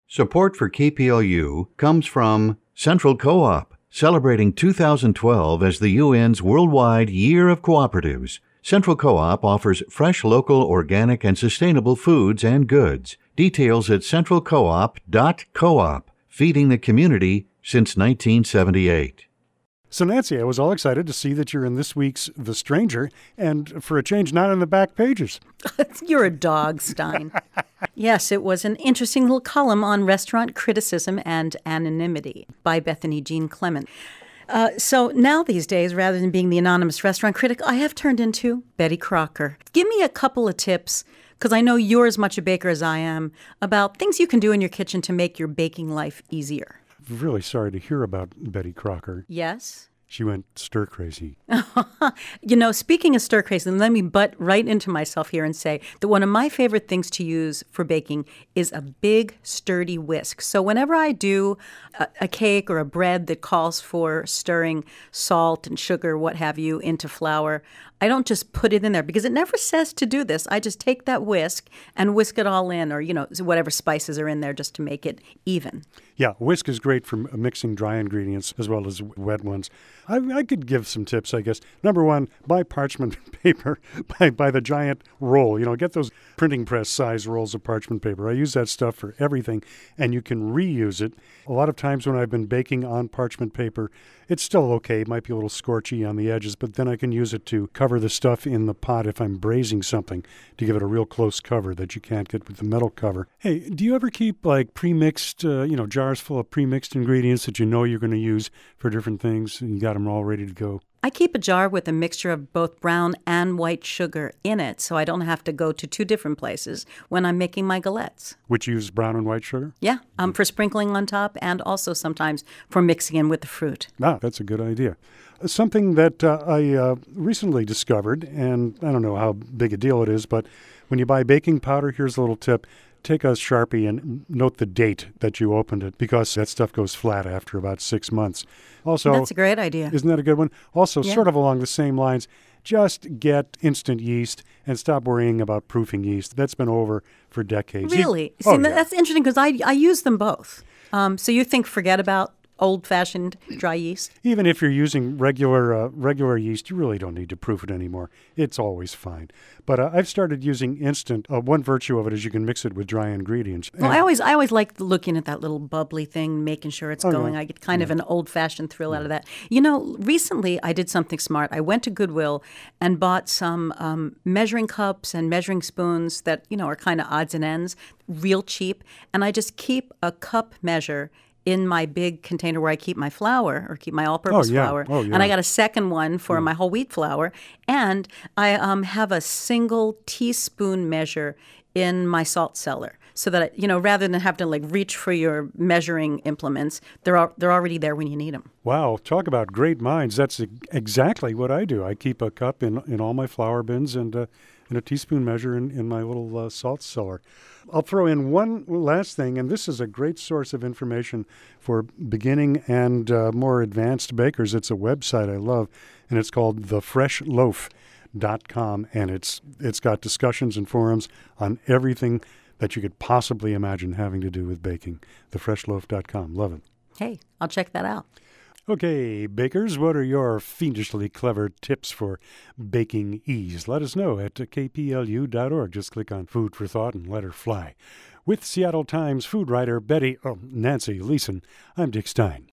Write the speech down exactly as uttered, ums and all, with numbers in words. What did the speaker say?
Support for K P L U comes from Central Co-op, celebrating two thousand twelve as the U N's Worldwide Year of Cooperatives. Central Co-op offers fresh, local, organic, and sustainable foods and goods. Details at central coop dot coop, feeding the community since nineteen seventy-eight. So, Nancy, I was all excited to see that you're in this week's The Stranger, and for a change, not in the back pages. You're a dog, Stein. Yes, it was an interesting little column on restaurant criticism and anonymity by Bethany Jean Clement. Uh, so now these days, rather than being the anonymous restaurant critic, I have turned into Betty Crocker. Give me a couple of tips, because I know you're as much a baker as I am, about things you can do in your kitchen to make your baking life easier. Really sorry to hear about Betty Crocker. Yes? She went stir crazy. You know, speaking of stir crazy, let me butt right into myself here and say that one of my favorite things to use for baking is a big, sturdy whisk. So whenever I do a, a cake or a bread that calls for stirring salt and sugar, what have you, into flour, I don't just put it in there because it never says to do this. I just take that whisk and whisk it all in, or, you know, whatever spices are in there just to make it even. Yeah, whisk is great for mixing dry ingredients as well as wet ones. I, I could give some tips, I guess. Number one, buy parchment paper, buy, buy the giant roll. You know, get those printing press size rolls of parchment paper. I use that stuff for everything, and you can reuse it. A lot of times when I've been baking on parchment paper, it's still okay. It might be a little scorchy on the edges, but then I can use it to cover the stuff in the pot if I'm braising something to give it a real close cover that you can't get with the metal cover. Hey, do you ever keep like pre-mixed, uh, you know, jars full of pre-mixed ingredients that you know you're going to use for different things and you got them all ready to go? I keep a jar with a mixture of both brown and white sugar in it, so I don't have to go to two different places when I'm making my galettes. Which use brown and white sugar? Yeah, um, for sprinkling on top and also sometimes for mixing in with the fruit. Ah, that's a good idea. Something that uh, I uh, recently discovered, and I don't know how big a deal it is, but when you buy baking powder, here's a little tip. Take a Sharpie and note the date that you opened it, because that stuff goes flat after about six months. Also, that's a great idea. Isn't that a good one? Also, yeah. sort of along the same lines, just get instant yeast and stop worrying about proofing yeast. That's been over for decades. Really? You, oh, See, yeah. That's interesting because I, I use them both. Um, so you think forget about old-fashioned dry yeast? Even if you're using regular uh, regular yeast, you really don't need to proof it anymore. It's always fine. But uh, I've started using instant. Uh, one virtue of it is you can mix it with dry ingredients. Well, and I always I always like looking at that little bubbly thing, making sure it's oh, going. yeah. I get kind yeah. of an old-fashioned thrill yeah. out of that. You know, recently I did something smart. I went to Goodwill and bought some um, measuring cups and measuring spoons that, you know, are kind of odds and ends, real cheap. And I just keep a cup measure in my big container where I keep my flour or keep my all-purpose oh, yeah. flour. Oh, yeah. And I got a second one for yeah. my whole wheat flour. And I um, have a single teaspoon measure in my salt cellar so that, you know, rather than have to like reach for your measuring implements, they're al- they're already there when you need them. Wow, talk about great minds. That's exactly what I do. I keep a cup in, in all my flour bins and uh, and a teaspoon measure in, in my little uh, salt cellar. I'll throw in one last thing, and this is a great source of information for beginning and uh, more advanced bakers. It's a website I love, and it's called the fresh loaf dot com, and it's it's got discussions and forums on everything that you could possibly imagine having to do with baking. the fresh loaf dot com. Love it. Hey, I'll check that out. Okay, bakers, what are your fiendishly clever tips for baking ease? Let us know at k p l u dot org. Just click on Food for Thought and let her fly. With Seattle Times food writer Betty, oh, Nancy Leeson, I'm Dick Stein.